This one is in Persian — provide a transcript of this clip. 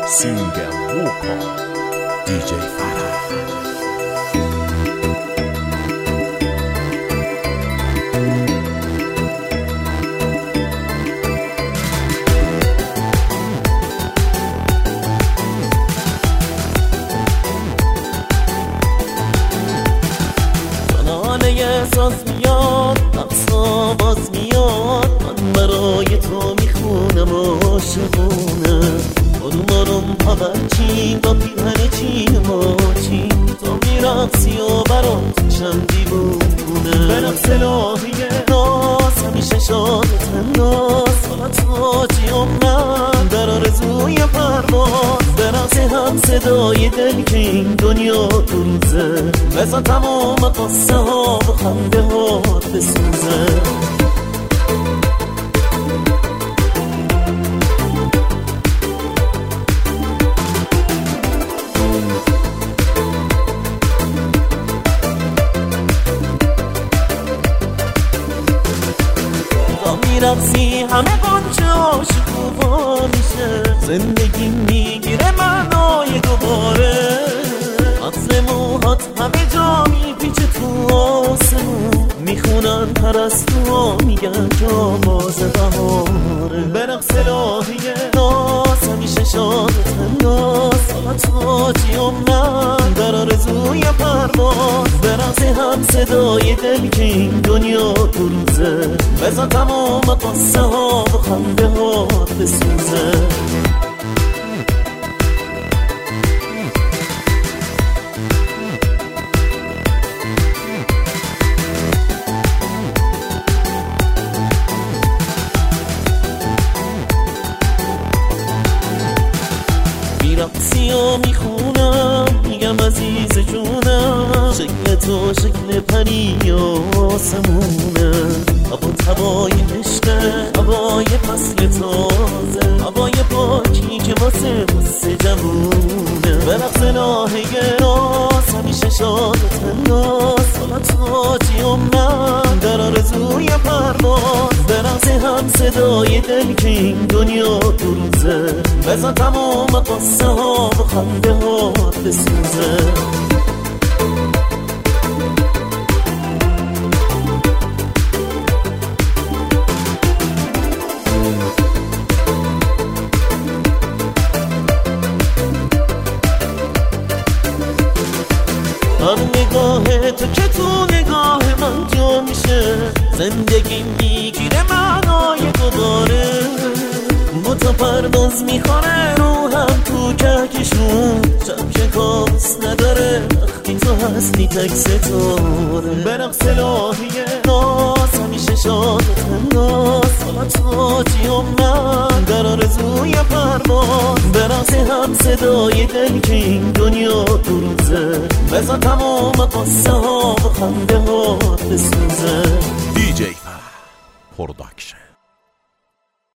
سینگر ووکال دیجی فرح. ساز میاد نقصا باز میاد، من برای تو میخونم عاشقونه. آروم پاورچین با پیرهن چین ماچین، تو میرقصی و برات شم دیوونه. به رقص الهی ناز همیشه شادت ناز، حالا تاجی و من در آرزوی پرواز. به رقص هم صدای دل که این دنیا دو روزه، بزن تمام قصه ها و خنده هات بسوزه. میرقصی همه قنچه عاشقوها میشه، زندگی میگیره معنای دوباره. عطر موهات همه جا میپیچه تو آسمون، میخونن پرستوها میگن جا باز بهاره. به رقص الهی ناز همیشه شادت ناز، حالا تاجی و من در آرزوی پرواز. به رقص هم صدای دل که این دنیا دو روزه، بزن تمام قصه ها و خنده هات بسوزه. میرقصی و میخونم میگم عزیز جونم، شکل تو شکل پری آسمونه. هوای عشقه، هوای فصل تازه، هوای پاکی که واسه قصه جوونه. به رقص الهی ناز همیشه شادت ناز، حالا تاجی و من در آرزوی پرواز. به رقص هم صدای دل که این دنیا دو روزه، بزن تمام قصه ها و خنده هات بسوزه. هر نگاه تو که تو نگاه من جا میشه، زندگی میگیره معنای دوباره. تا پرداز میخوره روحم تو کهکشون، شب که کابوس نداره وقتی تو هستی تک ستاره. به رقص الهی ناز همیشه شادت ناز، حالا تاجی و من در آرزوی پرواز. به رقص هم صدای دل که این دنیا دو روزه، بزن تمام قصه ها و خنده هات بسوزه. دیجی فرح پروداکشن.